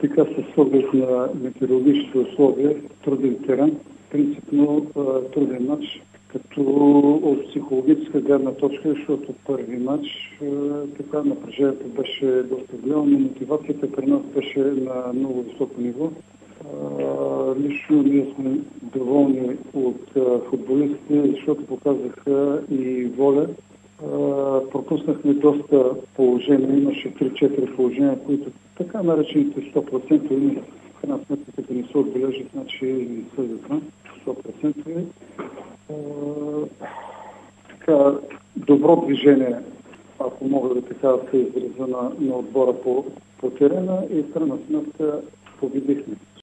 Така с оглед на метеорологичните условия, труден терен, принципно труден матч, като от психологическа гледна точка, защото първи матч така напрежението беше доста голямо, но мотивацията при нас беше на много високо ниво. Лично ние сме доволни от футболистите, защото показаха и воля. Пропуснахме доста положения, имаше 3-4 положения, които така наречените 100% и в една сметка, като не се отбележат, значи не са за 100%. Така, добро движение, ако мога да така се изразя на отбора по терена и в крайна сметка победихме.